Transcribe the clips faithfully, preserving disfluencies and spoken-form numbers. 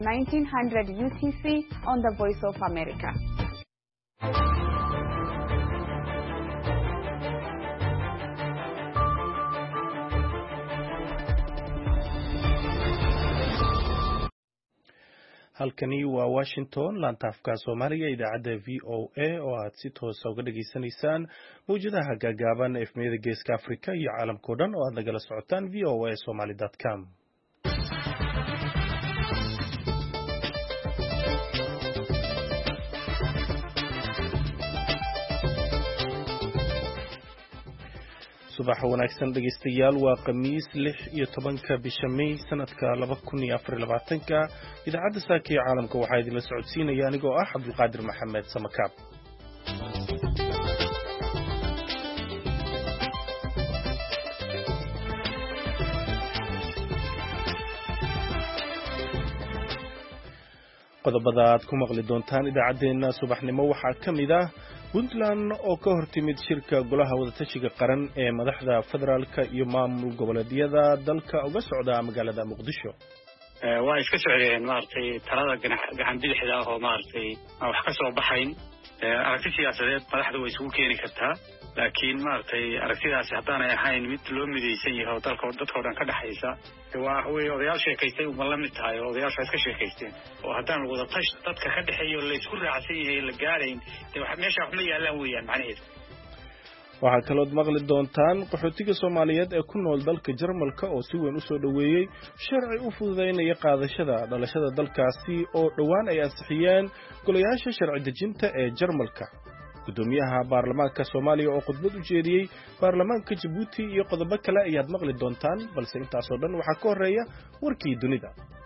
nineteen hundred U T C on the Voice of America. halkani waa Washington laanta afka Soomaaliga idaacadda V O A oo aad si toos ah uga dhageysanaysaan mowjadaha gaagaaban ee efmiyada Geeska Afrika iyo caalamka oo dhan oo aad nagala socotaan v o a somali dot com. subax wanaagsan dhageystayaal waa khamiis lix iyo tobanka bisha May sanadka laba kun iyo afar iyo labaatanka idaacadda saaka ee caalamka waxaa idinla socodsiinaya anigoo ah Cabdulqaadir Maxamed Samakaab. qodobada aad ku maqli doontaan idaacadeena subaxnimo waxaa ka mid ah Puntland oo ka hortimid shirka golaha wadatashiga qaran ee madaxda federaalka iyo maamul goboleedyada dalka uga socda magaalada Muqdisho. ee waa iska socdeen maartay talada gacan bidixda ah oo maartay wax ka soo baxayn ee aragti siyaasadeed madaxda way isugu keeni kartaa laakiin maartay aragtidaasi haddaan ay ahayn mid loo midaysan yahay oo dalka dadka oo dhan ka dhaxaysa waa way odayaal sheekaystay uma la mid tahay odayaasha iska sheekaysteen oo haddaan wada tash dadka ka dhaxeeyo la isku raacsan yahay la gaarayn waxa meesha wax ma yaalaan weeyaan macnaheedu. waxaa kaloo maqli doontaan qaxootiga Soomaaliyeed ee ku nool dalka Jarmalka oo si weyn u soo dhaweeyay sharci u fududeynaya qaadashada dhalashada dalkaasi oo dhawaan ay ansixiyeen golayaasha sharci dejinta ee Jarmalka. gudoomiyaha baarlamaanka Soomaaliya oo khudbad u jeediyay baarlamaanka Djibouti iyo qodobo kale ayaad maqli doontaan balse intaas oo dhan waxaa ka horeeya warkii dunida.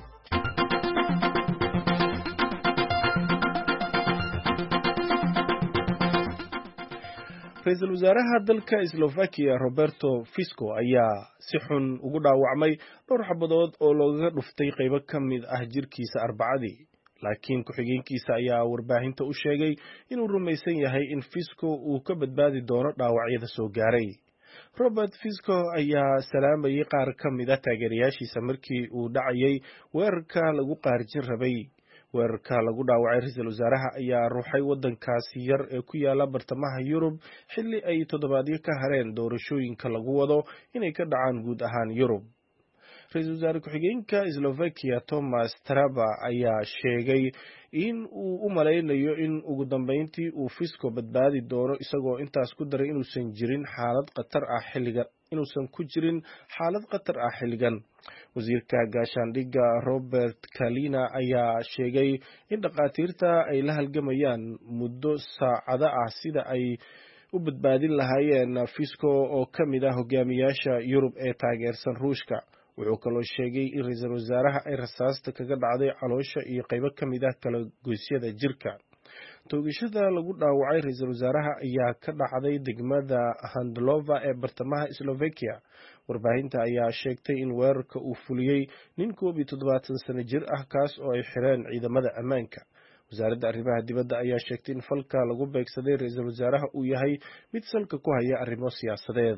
Ra'iisul wasaaraha dalka Slovakia Roberto Fico ayaa si xun ugu dhaawacmay dhowr xabadood oo looga dhuftay qaybo ka mid ah jirkiisa Arbacadii. laakiin ku-xigeenkiisa ayaa warbaahinta u sheegay inuu rumaysan yahay in Fico uu ka badbaadi doono dhaawacyada soo gaaray. Robert Fico ayaa salaamayay qaar ka mid ah taageerayaashiisa markii uu dhacayay weerarka lagu qaarjin rabay. weerarka lagu dhaawacay ra'iisul wasaaraha ayaa ruuxay waddankaasi yar ee ku yaala bartamaha Yurub xilli ay toddobaadyo ka hareen doorashooyinka lagu wado inay ka dhacaan guud ahaan Yurub. ra'iisul wasaare ku-xigeenka Slovakia Thomas Traba ayaa sheegay in uu u maleynayo in ugu dambeyntii uu Fico badbaadi doono isagoo intaas ku daray inuusan jirin xaalad khatar ah xilligan inuusan ku jirin xaalad khatar ah xilligan. wasiirka gaashaandhigga Robert Kalina ayaa sheegay in dhaqaatiirta ay la halgamayaan muddo saacado ah sida ay u badbaadin lahaayeen Fico oo ka mid ah hogaamiyaasha Yurub ee taageersan Ruushka. wuxuu kaloo sheegay in ra'iisul wasaaraha ay rasaasta kaga dhacday caloosha iyo qaybo ka mid ah kala goysyada jirka. toogashada lagu dhaawacay ra'iisul wasaaraha ayaa ka dhacday degmada Handlova ee bartamaha Slovakia. warbaahinta ayaa sheegtay in weerarka uu fuliyey nin koob iyo toddobaatan sano jir ah kaas oo ay xireen ciidamada ammaanka. wasaaradda arrimaha dibadda ayaa sheegtay in falka lagu beegsaday ra'iisul wasaaraha uu yahay mid salka ku haya arrimo siyaasadeed.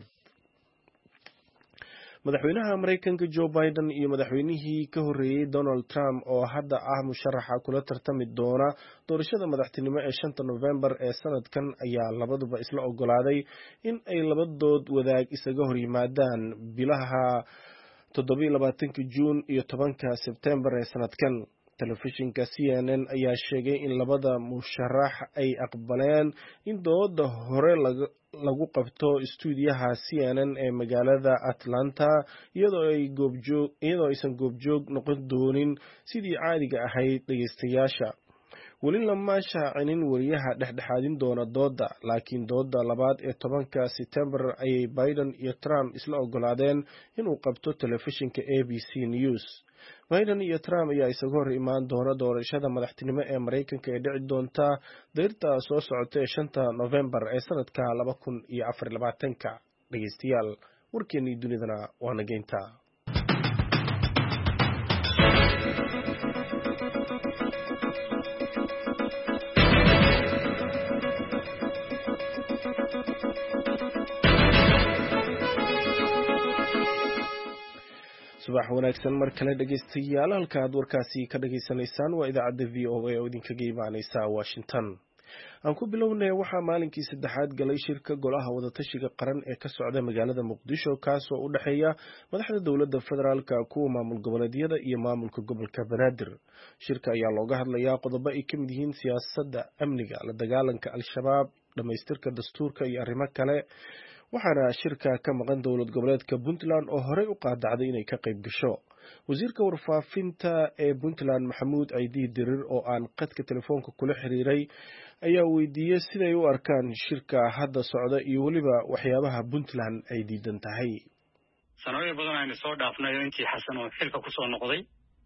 madaxweynaha Mareykanka Joe Biden iyo madaxweynihii ka horeeyay Donald Trump oo hadda ah musharaxa kula tartami doona doorashada madaxtinimo ee shanta November ee sanadkan ayaa labaduba isla ogolaaday in ay labadood wadaag isaga hor yimaadaan bilaha toddoba iyo labaatanka Juun iyo tobanka Sebtembar ee sanadkan. telefishinka C N N ayaa sheegay in labada musharax ay aqbaleen in dooda hore lagu qabto stuudiyaha C N N ee magaalada Atlanta iyadoo ay goobjoog iyadoo aysan goobjoog noqon doonin sidii caadiga ahayd dhageystayaasha. weli lama shaacinin wariyaha dhexdhexaadin doona dooda laakiin dooda labaad ee tobanka September ayay Biden iyo Trump isla ogolaadeen inuu qabto telefishinka A B C News. Biden iyo Trump ayaa isaga hor imaan doona doorashada madaxtinimo ee Mareykanka ee dhici doonta deyrta soo socota ee shanta November ee sanadka laba kun iyo afar iyo labaatanka. dhageystayaal warkeennii dunidana waa nageynta. subax wanaagsan mar kale dhegeystayaal halka aad warkaasi ka dhageysanaysaan waa idaacadda v o a oo idinkaga imaaneysa Washington. aan ku bilownay waxaa maalinkii saddexaad galay shirka golaha wadatashiga qaran ee ka socda magaalada Muqdisho kaasoo u dhaxeeya madaxda dowladda federaalka kuwa maamul goboleedyada iyo maamulka gobolka Banaadir. Shirka ayaa looga hadlayaa qodobo ay ka mid yihiin siyaasadda amniga, la dagaalanka al-shabaab, dhamaystirka dastuurka iyo arrimo kale. waxaana shirka ka maqan dowlad goboleedka Puntland oo horey u qaadacday inay ka qayb gasho. wasiirka warfaafinta ee Puntland Maxamuud Ciidi Dirir oo aan qadka telefoonka kula xiriiray ayaa weydiiyay siday u arkaan shirka hadda socda iyo waliba waxyaabaha Puntland ay diidan tahay. sanooyin badan aynu soo dhaafnay intii xasan oo xilka ku soo noqday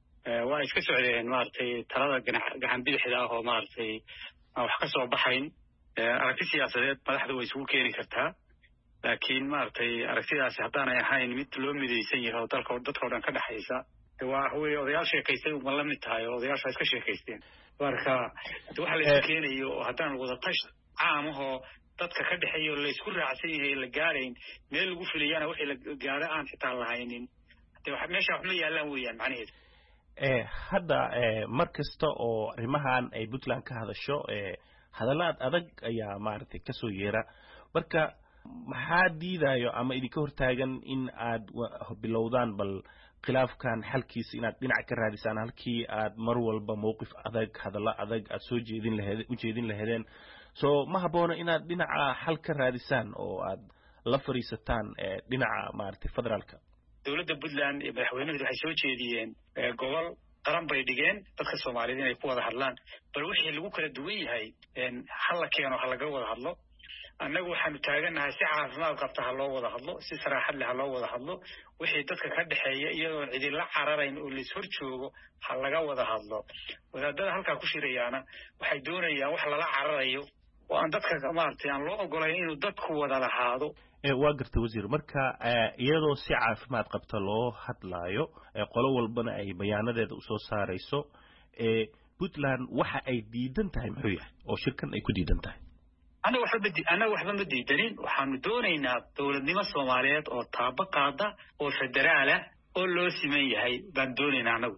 waa iska socdeen maartay talada gacan bidixda ah oo maartay wax ka soo baxayn aragti siyaasadeed madaxda way isugu keeni kartaa. laakiin maartay aragtidaasi haddaanay ahayn mid loo midaysan yahay oo dalka dadka oo dhan ka dhaxaysa waa way odayaal sheekaystay uma la mid tahay oo odayaasha iska sheekaysteen. marka waxa la isku keenayo oo haddaan wada tash caam ahoo dadka ka dhaxeeyo la isku raacsan yahay la gaarayn meel lagu filiyana wixii la gaaro aan xitaa lahaynin meesha wax ma yaalaan weeyaan macnaheedu. ee hadda mar kasta oo arrimahan ay Puntland ka hadasho ee hadalaad adag ayaa maartay ka soo yeera. marka maxaa diidayo ama idinka hortaagan in aad bilowdaan bal khilaafkan xalkiisa inaad dhinac ka raadisaan halkii aad mar walba mowqif adag hadalla adag aad soo jeedin lahayd u jeedin lahaydeen soo ma habboona inaad dhinaca xal ka raadisaan oo aad la fariisataan dhinaca maartay federaalka. dowladda Puntland iyo madaxweynuhu waxay soo jeediyeen gobol qaran bay dhigeen dadka Soomaaliyeed inay ku wada hadlaan bal wixii lagu kala duwan yahay hal la keeno hal laga wada hadlo. annagu waxaanu taaganahay si caafimaad qabta ha loo wada hadlo si saraaxad leh ha loo wada hadlo wixii dadka ka dhaxeeya iyadoo cidin la cararayn oo la ishor joogo ha laga wada hadlo. wadaadada halkaa ku shirayaana waxay doonayaan wax lala cararayo oo aan dadka maartay aan loo ogolayn inuu dadku wada lahaado. ee waa gartay wasiir marka iyadoo si caafimaad qabta loo hadlaayo qolo walbana ay bayaanadeeda u soo saarayso ee Puntland waxa ay diidan tahay muxuu yahay oo shirkan ay ku diidan tahay. أنا وحب بدي أنا وحب بدي دليل وحندونينا دولة نما الصوماليات أو طابقة أو فدرالة أو لو سمية هاي بندونينا أنا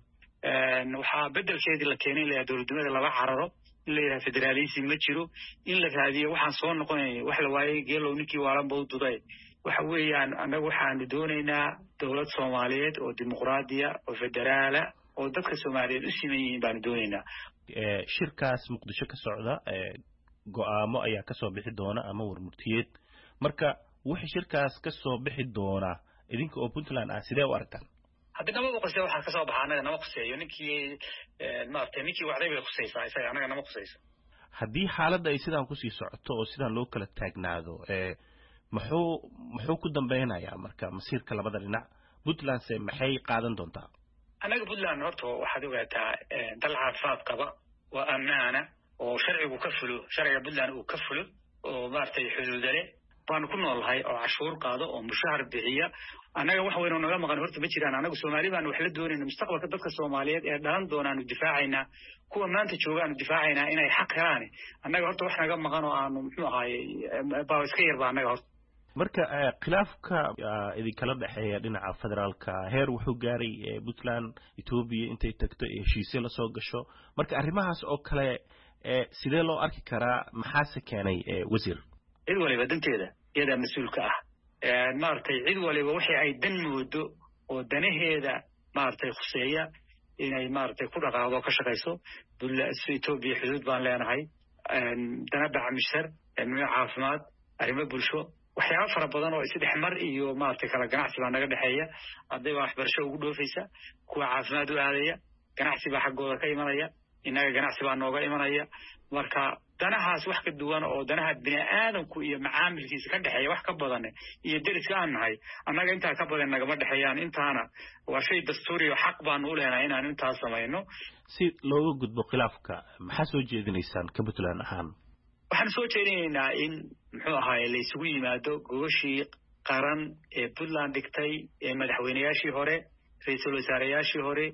وحاب بدل شيء اللي كانين اللي دولة نما اللي بعرره اللي فدراليسي متشرو إلا هذه وحن صون نقول وحلا واي قالوا نكي وارم بود ضاي وحوي يعني أنا وحندونينا دولة صوماليات أو ديمقراطية أو فدرالة أو دك الصوماليات اسميين بندونينا. شركة مقدشة كسعودة go'aamo ayaa ka soo bixi doona ama warmurtiyeed marka wixii shirkaas ka soo bixi doona idinka oo Puntland ah sidee u arkaan. hadda nama qosay waxa ka soo baxay anaga nama qosayo ninkii maartay ninkii waxday bay qosaysaa isaga anaga nama qosayso. haddii xaaladda ay sidaan ku sii socoto oo sidaan loo kala taagnaado ee muxuu muxuu ku dambaynayaa marka masiirka labada dhinac Puntland se maxay qaadan doontaa. anaga Puntland horta waxaad ogaataa dal caafimaad qaba waa ammaana oo sharcigu ka fulo sharciga Puntland uu ka fulo oo maartay xuduudale baan ku noolahay oo cashuur qaado oo mushahar bixiya anaga wax weyn oo naga maqan horta ma jiraan. anagu Soomaali baan wax la doonayna mustaqbalka dadka Soomaaliyeed ee dhalan doonaan u difaacayna kuwa maanta joogaan u difaacayna inay xaq helaan anaga horta wax naga maqan oo aanu muxuu ahaayay baa iska yar baa anaga horta. marka khilaafka idin kala dhaxeeya dhinaca federaalka heer wuxuu gaaray Puntland Ethiopia intay tagto heshiisyo la soo gasho marka arrimahaas oo kale ee sidee loo arki karaa maxaa se keenay wasiir. cid waliba danteeda iyada mas'uulka ah ee maartay cid waliba wixii ay dan moodo oo danaheeda maartay khuseeya inay maartay ku dhaqaaqdo ka shaqeyso. dowladda Ethiopia xuduud baan leenahay dana bacmishar ee caafimaad arrimo bulsho waxyaabo fara badan oo isdhex mar iyo maartay kala ganacsi baa naga dhaxeeya. haday waxbarasho ugu dhoofaysa kuwa caafimaad u aadaya ganacsi baa xaggooda ka imanaya inaga ganacsi baa nooga imanaya. marka danahaas wax ka duwan oo danaha bini'aadamku iyo macaamilkiisa ka dhaxeeya wax ka badan iyo deriska aan nahay annaga intaa ka badan nagama dhaxeeyaan. intaana waa shay dastuuri oo xaq baan u leenahay inaan intaas samayno si looga gudbo khilaafka. maxaa soo jeedinaysaan ka Puntland ahaan. waxaan soo jeedinaynaa in muxuu ahaay la isugu yimaado gogashii qaran ee Puntland dhigtay ee madaxweynayaashii hore ra'iisul wasaareyaashii hore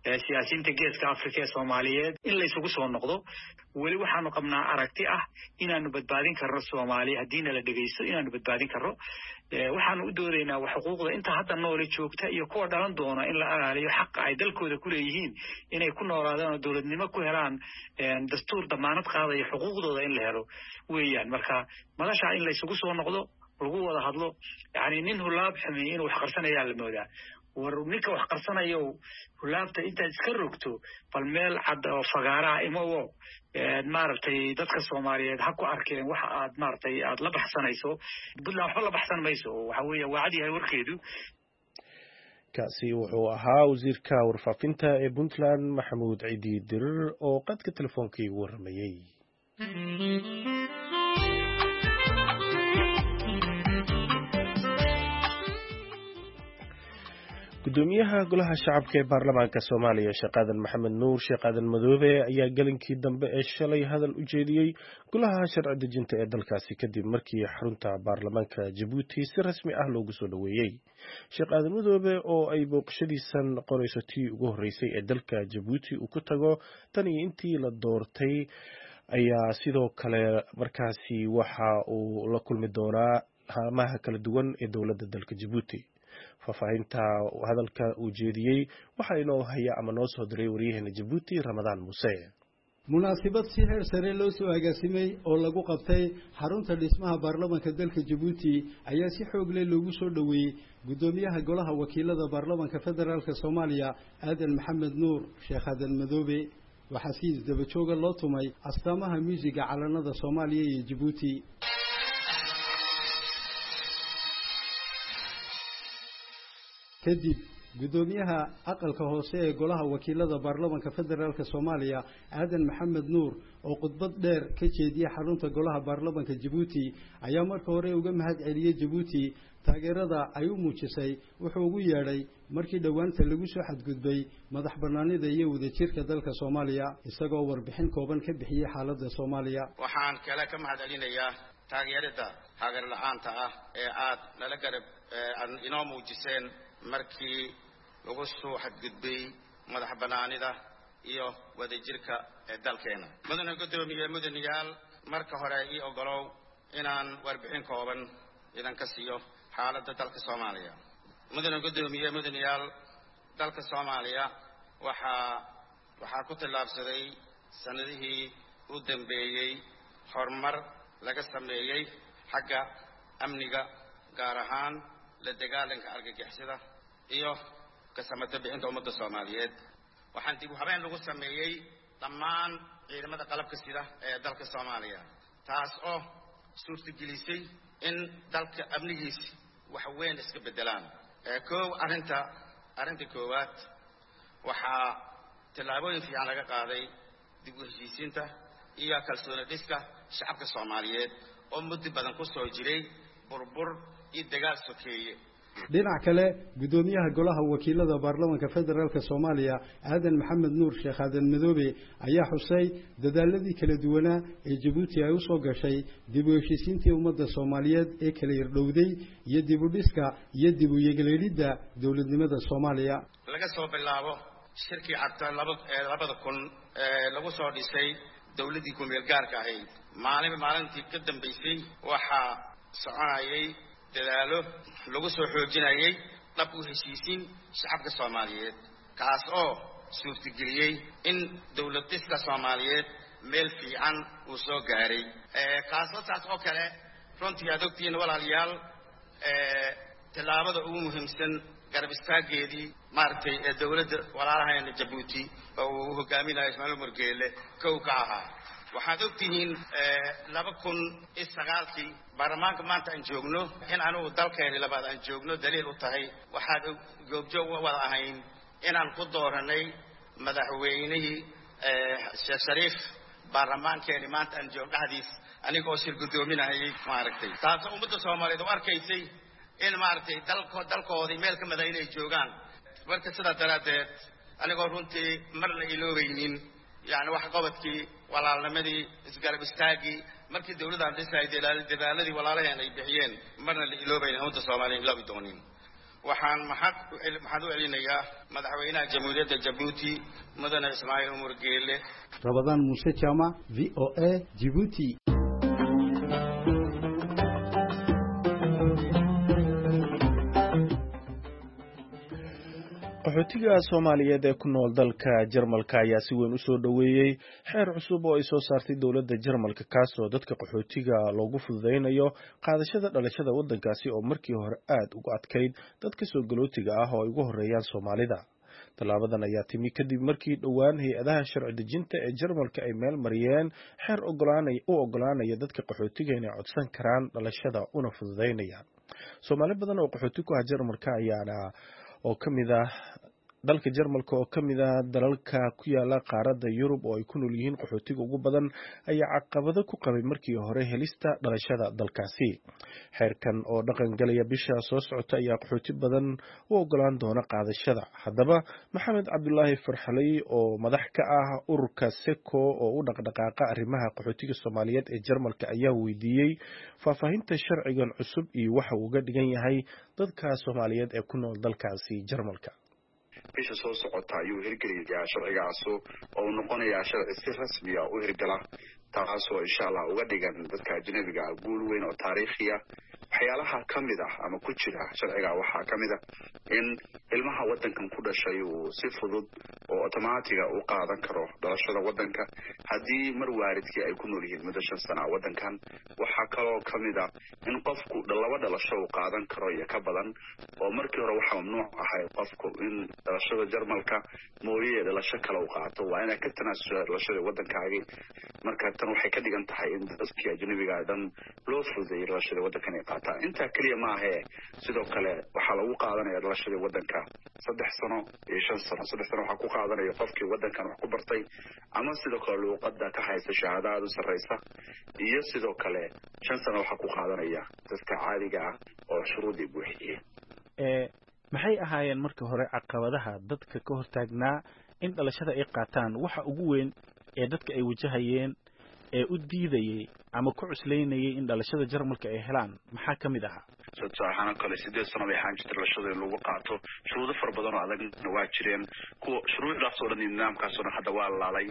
siyaasiyiinta geeska Afrika ee Soomaaliyeed in la isugu soo noqdo weli waxaanu qabnaa aragti ah inaanu badbaadin karno Soomaaliya haddii la dhageysto inaanu badbaadin karno waxaanu u doodaynaa wax xuquuqda inta hadda nool joogta iyo kuwa dhalan doona in la ilaaliyo xaq ay dalkooda ku leeyihiin inay ku noolaadaan dawladnimo ku helaan dastuur damaanad qaadaya xuquuqdooda in la helo weeyaan marka madasha in la isugu soo noqdo lagu wada hadlo yani nin hulaab xumay inuu wax qarsanayaa la moodaa war ninka wax qarsanayo hulaabta inta iska rogto bal meel cad oo fagaara imawo maartay dadka Soomaaliyeed ha ku arkeen waxa aad maartay aad la baxsanayso Puntland waxa la baxsan mayso waxa weeye wacdi ay warkeedu kaasi wuxuu ahaa wasiirka warfaafinta ee Puntland Maxamuud Ciidi Dirir oo qadka telefoonka ugu warmayay gudoomiyaha golaha shacabka ee baarlamaanka Soomaaliya Sheekh Aadan Maxamed Nuur Sheekh Aadan Madoobe ayaa galinkii dambe ee shalay hadal u jeediyay golaha sharci dejinta ee dalkaasi kadib markii xarunta baarlamaanka Djibouti si rasmi ah loogu soo dhaweeyay Sheekh Aadan Madoobe oo ay booqashadiisan qorayso tii ugu horeysay ee dalka Djibouti uu ku tago tan iyo intii la doortay ayaa sidoo kale markaasi waxa uu la kulmi doonaa haamaha kala duwan ee dowladda dalka Djibouti faafahinta hadalka uu jeediyay waxa inoo haya ama noo soo diray wariyaheena Djibouti Ramadaan Muuse munaasabad si heer sare loo soo agaasimay oo lagu qabtay xarunta dhismaha baarlamaanka dalka Djibouti ayaa si xoog leh loogu soo dhaweeyay gudoomiyaha golaha wakiilada baarlamaanka federaalka Soomaaliya Aadan Maxamed Nuur Sheekh Aadan Madoobe waxa si daba jooga loo tumay astaamaha muusiga calanada Soomaaliya iyo Djibouti kadib gudoomiyaha aqalka hoose ee golaha wakiilada baarlamaanka federaalka Soomaaliya Aadan Maxamed Nuur oo khudbad dheer ka jeediyay xarunta golaha baarlamaanka Djibouti ayaa markii hore uga mahad celiyay Djibouti taageerada ay u muujisay wuxuu ugu yeedhay markii dhawaanta lagu soo xadgudbay madax banaanida iyo wadajirka dalka Soomaaliya isagoo warbixin kooban ka bixiyay xaaladda Soomaaliya waxaan kala ka mahad celinayaa taageerada hagar la'aanta ah ee aad nala garab inoo muujiseen markii lagu soo xadgudbay madax banaanida iyo wadajirka ee dalkeena mudane gudoomiye mudaniyaal marka hore ii ogolow inaan warbixin kooban idan ka siiyo xaaladda dalka Soomaaliya mudane gudoomiye mudaniyaal dalka Soomaaliya waxa waxa ku tilaabsaday sanadihii u dambeeyay horumar laga sameeyay xagga amniga gaar ahaan la dagaalanka argagixisada iyo ka samata bixinta ummadda Soomaaliyeed waxaan dib u habeen lagu sameeyay dhammaan ciidamada qalabka sida ee dalka Soomaaliya taas oo suurtagelisay in dalka amnigiisa wax weyn iska bedelaan ee koow arinta arinta koowaad waxa tilaabooyin fiican laga qaaday dib u heshiisiinta iyo kalsooni dhiska shacabka Soomaaliyeed oo muddo badan ku soo jiray burbur iyo dagaal sokeeye dhinaca kale gudoomiyaha golaha wakiilada baarlamaanka federaalka Soomaaliya Aadan Maxamed Nuur Sheekh Aadan Madoobe ayaa xusay dadaaladii kala duwanaa ee Djibouti ay u soo gashay dib u heshiisiinta ummadda Soomaaliyeed ee kala yardhowday iyo dib u dhiska iyo dib u yeegleelidda dawladnimada Soomaaliya laga soo bilaabo shirkii cabta labada kun ee lagu soo dhisay dawladii ku meel gaarka ahayd maalin maalintii ka dambeysay waxa soconayay dadaalo lagu soo xoojinayay dhab u heshiisiin shacabka Soomaaliyeed kaas oo suurtageliyay in dawlad dhiska Soomaaliyeed meel fiican uu soo gaaray ee kaas oo taas oo kale runtii aad ogtiin walaalayaal ee tilaabada ugu muhiimsan garab istaageedii maartay ee dawladda walaalaheena Djibouti oo uu hogaaminayo Ismaaciil Murgeele kow ka ahaa waxaad ogtihiin laba kun iyo sagaalkii baarlamaanka maanta aan joogno in aanu dalkeena labaad aan joogno daliil u tahay waxaad goobjoog wada ahayn inaan ku dooranay madaxweynihii Sheekh Shariif baarlamaankeena maanta aan joogno dhexdiis anigoo shir gudoominayay maaragtay taas ummadda Soomaaliyeed oo arkaysay in maaragtay dalko dalkoodii meel ka madax inay joogaan marka sida daraadeed anigoo runtii marna iloobaynin يعني واحد قبضكي ولا علمدي إسقال بستاجي مركز دولة عند إسرائيل دلالة دلالة ولا عليها يعني بحيان مرنا اللي لو بين هم تصامرين لا بدونين waxaan maxad maxad u celinayaa madaxweynaha jamhuuriyadda Djibouti mudane Ismaaciil Umar Geele. Rabadaan Muuse Jaamac, V O A, Djibouti. qaxootiga Soomaaliyeed ee ku nool dalka Jarmalka ayaa si weyn u soo dhaweeyay xeer cusub oo ay soo saartay dawladda Jarmalka kaas oo dadka qaxootiga loogu fududeynayo qaadashada dhalashada waddankaasi oo markii hore aad ugu adkayd dadka soo galootiga ah oo ay ugu horeeyaan Soomaalida. Talaabadan ayaa timi kadib markii dhowaan hay'adaha sharci dejinta ee Jarmalka ay meel mariyeen xeer ogolaanay u ogolaanaya dadka qaxootiga inay codsan karaan dhalashada una fududeynayaan. Soomaali badan oo qaxooti ku ah Jarmalka ayaana oo kamid ah dalka Jarmalka oo kamid ah dalalka ku yaala qaaradda Yurub oo ay ku nool yihiin qaxootiga ugu badan ayaa caqabado ku qabay markii hore helista dhalashada dalkaasi. Xeerkan oo dhaqan galaya bisha soo socota ayaa qaxooti badan u ogolaan doona qaadashada. Haddaba Maxamed Cabdullaahi Farxalay oo madax ka ah ururka Seko oo u dhaqdhaqaaqa arrimaha qaxootiga Soomaaliyeed ee Jarmalka ayaa weydiiyey faahfaahinta sharcigan cusub iyo waxa uu uga dhigan yahay dadka Soomaaliyeed ee ku nool dalkaasi Jarmalka. bisha soo socota ayuu hirgelinayaa sharcigaas oo noqonaya sharci si rasmi ah u hirgala taasoo insha Allah uga dhigan dadka ajnabiga ah guul weyn oo taariikhi ah. waxyaalaha kamid ah ama ku jira sharciga waxaa kamid ah in ilmaha waddankan ku dhashay uu si fudud oo automatic ah u qaadan karo dhalashada waddanka haddii mar waalidkii ay ku nool yihiin muddo shan sano waddankan. waxaa kaloo kamid ah in qofku laba dhalasho uu qaadan karo iyo ka badan oo markii hore waxa mamnuuc ahay qofku in dhalashada Jarmalka mooyee dhalasho kale uu qaato waa inay ka tanaasusho dhalashada waddankaagi. marka tan waxay ka dhigan tahay in dadkii ajnabiga ah dhan loo fududeeyo dhalashada waddankan ay qaataan. inta kaliya ma aha sidoo kale waxaa lagu qaadanaya dhalashada waddanka saddex sano iyo shan sano. saddex sano waxaa ku qaadanaya qofkii waddankan wax ku bartay ama sidoo kale luuqadda ka haysta shahaadada u sarreysa iyo sidoo kale shan sano waxaa ku qaadanaya dadka caadiga ah oo shuruudii buuxiyay. ee maxay ahaayeen marka hore caqabadaha dadka ka hortaagnaa in dhalashada ay qaataan waxa ugu weyn ee dadka ay wajahayeen ee u diidayay ama ku cuslaynayay in dhalashada Jarmalka ay helaan maxaa kamid aha? saxana kale sideed sano ay xaan jirtay dhalashada in lagu qaato shuruudo far badan oo adag waa jireen kuwa shuruudaas oo dhan nidaamkaas oo hadda waa laalay.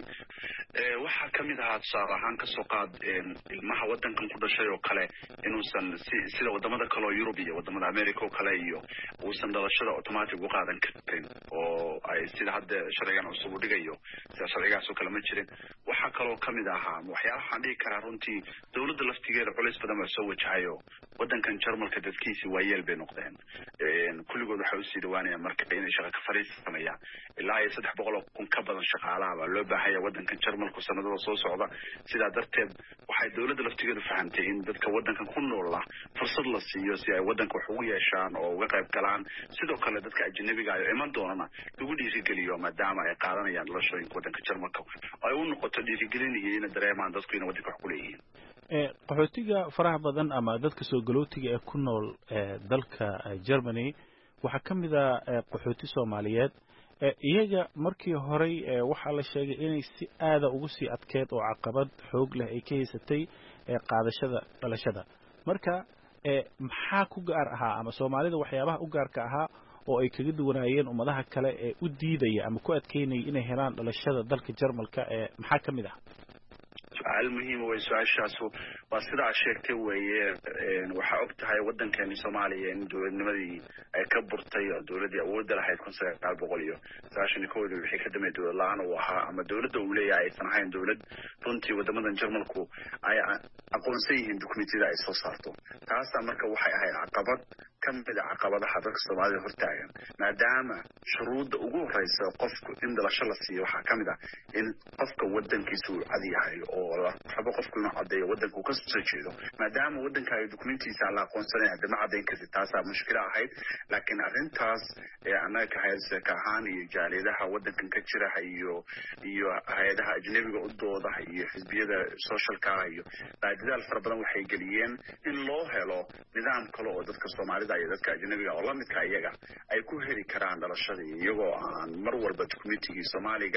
ee waxa kamid ah tusaale ahaan ka soo qaad ilmaha waddankan ku dhashay oo kale inuusan sida wadamada kale oo Yurub iyo wadamada America oo kale iyo uusan dhalashada automatic u qaadan karin oo ay sida hadda sharcigan cusub u dhigayo sida sharcigaas oo kale ma jirin. waxa kaloo kamid ah waxyaalaha dhigi kara runtii dawladda laftigeeda culays badan oo soo wajahayo waddankan Jarmalka dadkiisi waa yeel bay noqdeen. een kulligood waxa uu sii dhawaanaya marka inay shaqo ka fariisanayaan ilaa iyo saddex boqol oo kun ka badan shaqaalaha loo baahayaa waddankan Jarmalka sanadada soo socda. sidaa darteed waxay dawladda laftigeedu fahantay in dadka waddankan ku nool ah fursad la siiyo si ay waddanka wax ugu yeeshaan oo uga qayb galaan. sidoo kale dadka ajnabiga ah iman doonana lagu dhiirigeliyo maadaama ay qaadanayaan dhalashooyinka waddanka Jarmalka ay u noqoto dhiirigelin iyo in dareemaan dadku inay waddanka wax ku leeyihiin. ee qaxootiga faraha badan ama dadka soo galootiga ee ku nool ee dalka Germany waxa kamid ah qaxooti Soomaaliyeed ee iyaga markii hore waxa la sheegay inay si aada ugu sii adkeed oo caqabad xoog leh ay ka haysatay ee qaadashada dhalashada. marka ee maxaa ku gaar ahaa ama Soomaalida waxyaabaha u gaarka ahaa oo ay kaga duwanaayeen ummadaha kale ee u diidaya ama ku adkeynay inay helaan dhalashada dalka Jarmalka ee maxaa kamid ah? su'aal muhiim ah su'aashaas waa sida sheegtay weeye waxa og tahay waddankeena Soomaaliya in dawladnimadii ay ka burtay oo dawladii awood lahayd kun sagaal boqol iyo sagaashan iyo kow wixii ka dambeeyay dawlad la'aan oo ahaa ama dawladda uu leeyahay aysan ahayn dawlad runtii wadamadan Jarmalku ay aqoonsan yihiin dukumentiyada ay soo saarto. taas marka waxay ahayd caqabad kamid ah caqabadaha dadka Soomaalida hortaagan maadaama shuruudda ugu horeysa qofku in dhalasho la siiyo waxa kamid ah in qofka waddankiisu uu cad yahay oo waxba qofku inuu cadeeyo waddanku ka soo jeedo maadaama waddankaaga dukumentiisa la aqoonsanay hadda ma cadeyn kartid. taas waa mushkil ahayd laakiin arrintaas ee anaga ka haysta ka ahaan iyo jaaliyadaha waddankan ka jira iyo iyo hay'adaha ajnabiga u dooda iyo xisbiyada socialka iyo dadaal fara badan waxay geliyeen in loo helo nidaam kale oo dadka Soomaalida iyo dadka ajnabiga oo la midka iyaga ay ku heli karaan dhalashada iyagoo aan mar walba dukumentiga Soomaaliga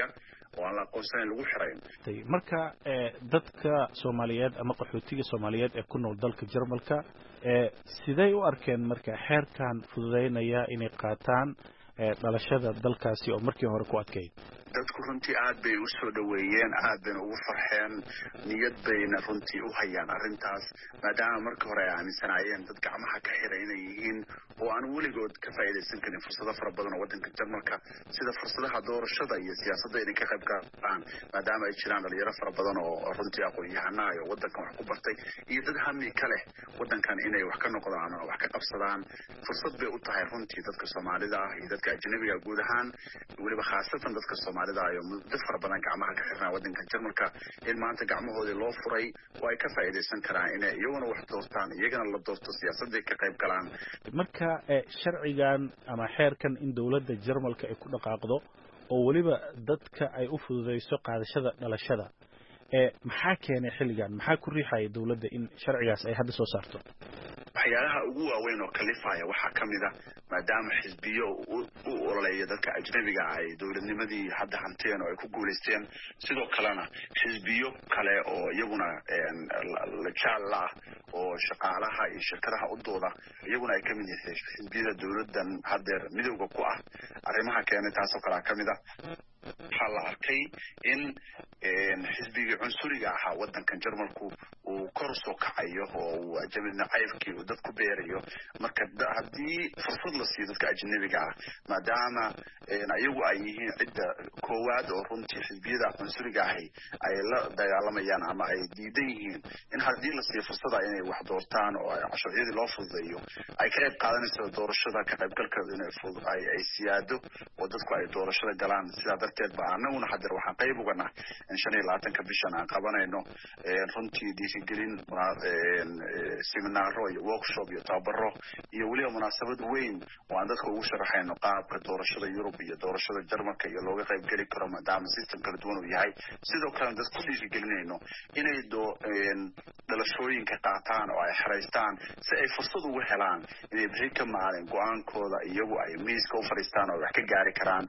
oo aan la aqoonsanayn lagu xirayn. marka dadka Soomaaliyeed ama qaxootiga Soomaaliyeed ee ku nool dalka Jarmalka ee siday u arkeen marka xeerkan fududeynaya inay qaataan dhalashada dalkaasi oo markii hore ku adkeyd? dadku runtii aad bay u soo dhaweeyeen, aad bayna ugu farxeen, niyad bayna runtii u hayaan arrintaas maadaama markii hore ay aaminsanaayeen dad gacmaha ka xiray inay yihiin oo aan weligood ka faa'iidaysan karin fursado fara badan oo waddanka Jarmalka sida fursadaha doorashada iyo siyaasadda inay ka qayb qaataan maadaama ay jiraan dhalinyaro fara badan oo runtii aqoon-yahanaa iyo waddankan wax ku bartay iyo dad hami ka leh waddankan inay wax ka noqdaan oo wax ka qabsadaan. fursad bay u tahay runtii dadka Soomaalida ah iyo dadka ajnabiga guud ahaan weliba khaasatan dadka Soomaalida ayo muddo fara badan gacmaha ka xirnaa waddanka Jarmalka in maanta gacmahoodii loo furay oo ay ka faa'iidaysan karaan inay iyaguna wax doortaan iyagana la doorto siyaasadda ka qayb galaan. marka sharcigan ama xeerkan in dawladda Jarmalka ay ku dhaqaaqdo oo waliba dadka ay u fududeyso qaadashada dhalashada ee maxaa keenay xilligan maxaa ku riixay dawladda in sharcigaas ay hadda soo saarto? waxyaalaha ugu waaweyn oo kalifaya waxaa ka mid ah maadaama xisbiyo u ololeeya dadka ajnabiga ah ay dowladnimadii hadda hanteen oo ay ku guulaysteen sidoo kalena xisbiyo kale oo iyaguna la jaal ah oo shaqaalaha iyo shirkadaha u dooda iyaguna ay ka mid yihiin xisbiyada dawladdan haddeer midowga ku ah arrimaha keenay taasoo kale ka mid ah waxaa la arkay in xisbigii cunsuriga ahaa waddankan Jarmalku uu kor soo kacayo oo uu ajnabi nacaybkii uu dadku beerayo marka haddii fursad la siiyo dadka ajnabiga ah maadaama ayagu ay yihiin cidda koowaad oo runtii xisbiyada cunsuriga ahi ay la dagaalamayaan ama ay diidan yihiin in haddii la siiyo fursada inay wax doortaan oo sharciyadii loo fududeeyo ay ka qayb qaadanayso doorashada ka qaybgalkeeda inay ay ay siyaado oo dadku ay doorashada galaan sidaa darteed ba annaguna hadda waxaan qayb uga nahay in shan iyo labaatanka bishan aan qabanayno runtii dhiirigelin seminaaro iyo workshop iyo tababaro iyo weliba munaasabad weyn oo aan dadka ugu sharaxayno qaabka doorashada Yurub iyo doorashada Jarmalka iyo looga qayb gali karo maadaama system kala duwan uu yahay sidoo kale dadku dhiirigelinayno inay dhalashooyinka qaataan oo ay xareystaan si ay fursad ugu helaan inay bixi ka maalin go'aankooda iyagu ay miiska u fadhiistaan oo wax ka gaari karaan.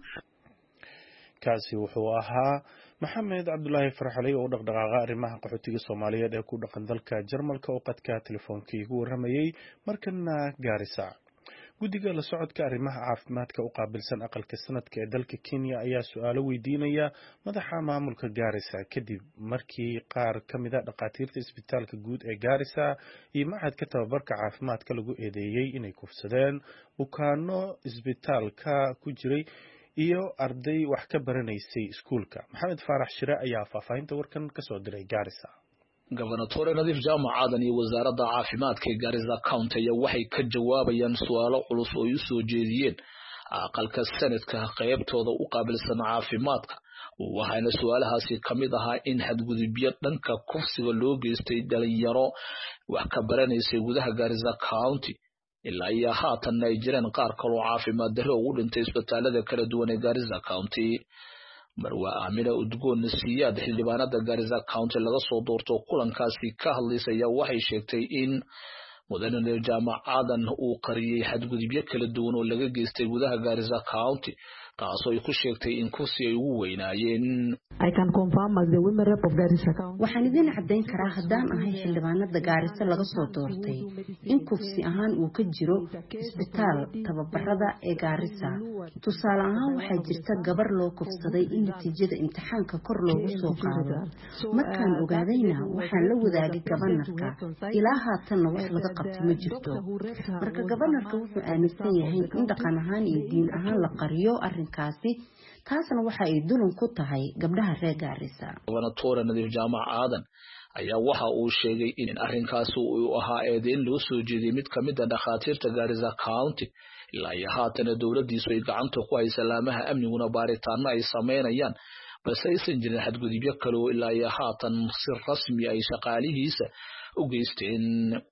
kaasi wuxuu ahaa maxamed cabdullaahi farxaley oo dhaqdhaqaaqa arrimaha qaxootiga Soomaaliyeed ee ku dhaqan dalka Jarmalka oo qadka telefoonka ugu waramayay markana Gaarisa. guddiga la socodka arrimaha caafimaadka u qaabilsan aqalka sanadka ee dalka Kenya ayaa su'aalo weydiinaya madaxa maamulka Gaarisa kadib markii qaar ka mid ah dhaqaatiirta isbitaalka guud ee Gaarisa iyo macadka tababarka caafimaadka lagu eedeeyay inay kufsadeen bukaano isbitaalka ku jiray iyo arday wax ka baranaysay iskuulka. maxamed faarax shire ayaa faahfaahinta warkan ka soo diray Gaarisa. Gobanatore Nadiif Jaamac Aadan iyo wasaaradda caafimaadka ee Gaarisa County ayaa waxay ka jawaabayaan su'aalo culus oo ay soo jeediyeen aqalka sanadka qaybtooda u qaabilsan caafimaadka. waxaana su'aalahaasi kamid ahaa in xadgudubyo dhanka kufsiga loo geystay dhalinyaro wax ka baranaysay gudaha Gaarisa County ilaa iyo haatan ay jiraan qaar kale oo caafimaad darro ugu dhintay isbitaalada kala duwan ee Gaarisa County. marwa Amina Udgoon Siyaad xildhibaanada Gaarisa County laga soo doorto kulankaasi ka hadlaysay waxay sheegtay in mudane Jaamac Aadan uu qariyay xadgudubyo kala duwan oo laga geystay gudaha Gaarisa County taasoo ay ku sheegtay in kufsi ay ugu weynaayeen. I can confirm as the women rep of Garissa County. waxaan idin cadeyn karaa haddaan ahay xildhibaanada Gaarisa laga soo doortay in kufsi ahaan uu ka jiro isbitaal tababarada ee Gaarisa. tusaale ahaan waxaa jirta gabar loo kufsaday in natiijada imtixaanka kor loogu soo qaado. markaan ogaadayna waxaan la wadaagay gabanarka ilaa haatan wax laga qabtay ma jirto. marka gabanarka wuxuu aaminsan yahay in dhaqan ahaan iyo diin ahaan la qariyo arrinkaasi taasna waxa ay dulun ku tahay gabdhaha reer Gaarisa. Gobanatore Nadiif Jaamac Aadan ayaa waxa uu sheegay in arrinkaasi uu ahaa eedeyn loo soo jeediyay mid kamid ah dhaqaatiirta Gaarisa County ilaa iyo haatan dawladdiisu ay gacanta ku hayso laamaha amniguna baaritaano ay sameynayaan balse aysan jirin xadgudubyo kale oo ilaa iyo haatan si rasmi ay shaqaalihiisa u geysteen.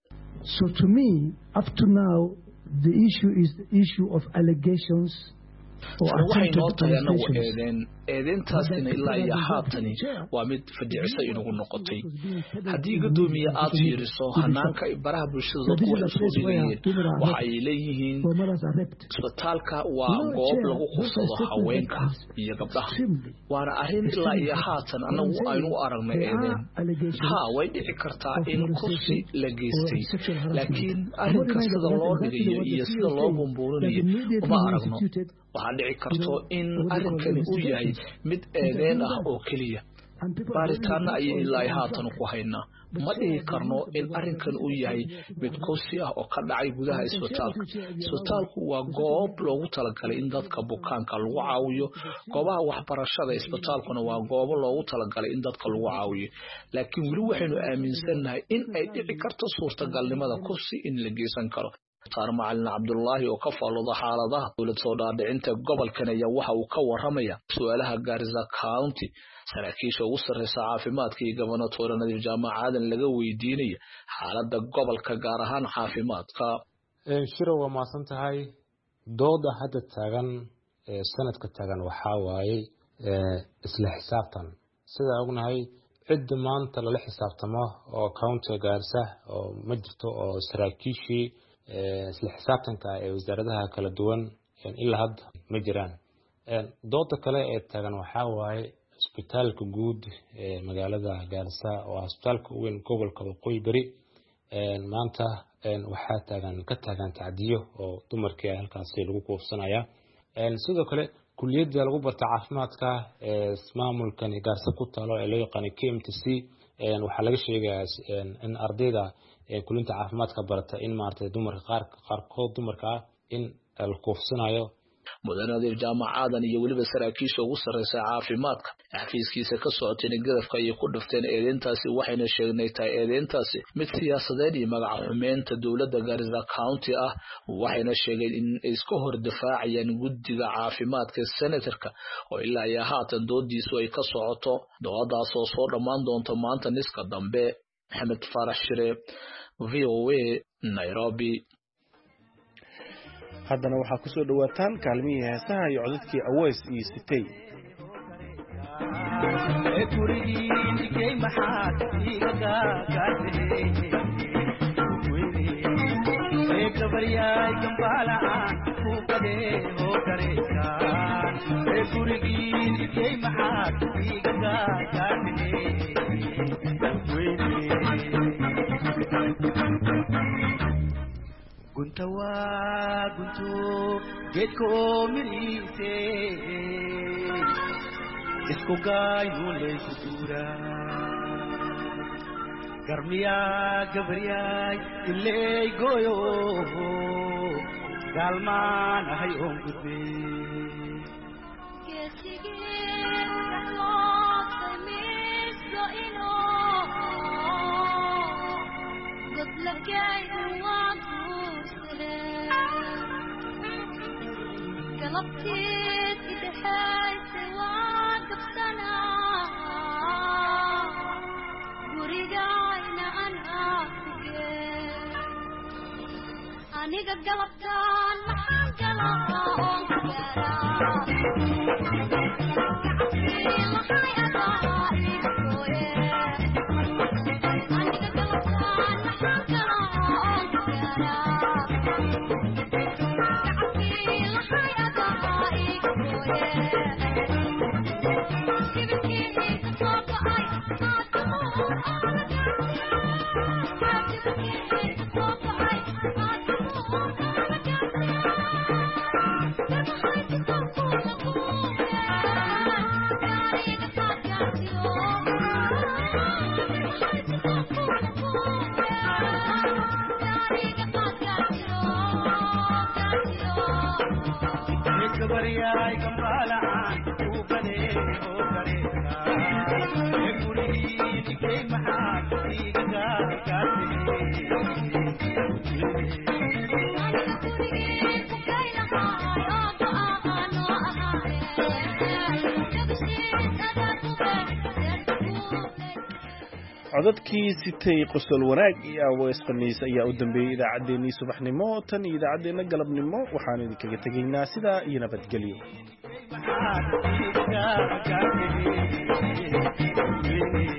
So to me up to now the issue is the issue of allegations waxay noo tahay anagu eedeen eedeentaasina ilaa iyo haatani waa mid fadhiicisa inagu noqotay haddii gudoomiye aad fiiriso hanaanka baraha bulshada dadku waxay soo dhigayeen waxay leeyihiin isbitaalka waa goob lagu qufsado haweenka iyo gabdhaha waana arrin ilaa iyo haatan anagu aynu aragnay eedeen ha way dhici kartaa in kursi la geystay laakiin arrinka sida loo dhigayo iyo sida loo bumbuurinayo uma aragno waxaa dhici karto in arrinkani uu yahay mid eedeen ah oo keliya baaritaana ayay ilaa haatan ku haynaa ma dhihi karno in arrinkan uu yahay mid kursi ah oo ka dhacay gudaha isbitaalka isbitaalku waa goob loogu talagalay in dadka bukaanka lagu caawiyo goobaha waxbarashada isbitaalkuna waa goobo loogu talagalay in dadka lagu caawiyo laakiin weli waxaynu aaminsanahay in ay dhici karto suurtagalnimada kursi in la geysan karo Taar Macalin Cabdullaahi oo ka faalooda xaaladaha dowlad soo dhaadhicinta gobolkan ayaa waxa uu ka waramaya su'aalaha Garissa County saraakiisha ugu sarreysa caafimaadka iyo gobernatoor Nadiif Jaamac Aadan laga weydiinaya xaaladda gobolka gaar ahaan caafimaadka ee shiro waa maasan tahay dooda hadda taagan ee sanadka taagan waxa waaye isla xisaabtan sida ognahay cid maanta la xisaabtamo oo county Garissa oo ma jirto oo saraakiishii isla xisaabtanka ee wasaaradaha kala duwan ilaa hadda ma jiraan dooda kale ee taagan waxa waaye isbitaalka guud ee magaalada Garissa oo isbitaalka weyn gobolka Waqooyi Bari maanta waxa taagan ka taagan tacdiyo oo dumarkii halkaas lagu koofsanaya sidoo kale kulliyadda lagu barta caafimaadka ee ismaamulkan Garissa ku taalo ee loo yaqaan K M T C waxa laga sheegayaa in ardayda kulinta caafimaadka barata in maartay dumarka qaar qaarkood dumarka in la koofsanayo mudane Nadiif Jaamac Aadan iyo waliba saraakiisha ugu sarreysa caafimaadka xafiiskiisa ka socotay gadafka ay ku dhafteen eedeentaasi waxayna sheegnay tahay eedeentaasi mid siyaasadeed iyo magac xumeenta dowladda Garissa County ah waxayna sheegeen in ay iska hor difaacayaan guddiga caafimaadka senatorka oo ilaa ay haatan doodiisu ay ka socoto doodaas oo soo dhamaan doonto maanta niska dambe Maxamed Farax Shire V O A Nairobi haddana waxaa ku soo dhawaataan kaalmihii heesaha iyo codadkii Aways iyo Sitay Gunta waa gunto geedko miriise isku gaayo leesu dura garmiya gabriyay ilay goyo galmaan ahay on gudbe قلبتيت بحيث واقف سنة ورجعنا أنا أفكر أنا قد قلبتان محن قلبتان Ay kambala ku kade ho kare ka e puri ke maha tiga kate codadkii sitay qosol wanaag iyo awees khamiis ayaa u dambeeyay idaacaddeenii subaxnimo tan iyo idaacaddeenna galabnimo waxaan idinkaga tegaynaa sidaa iyo nabadgelyo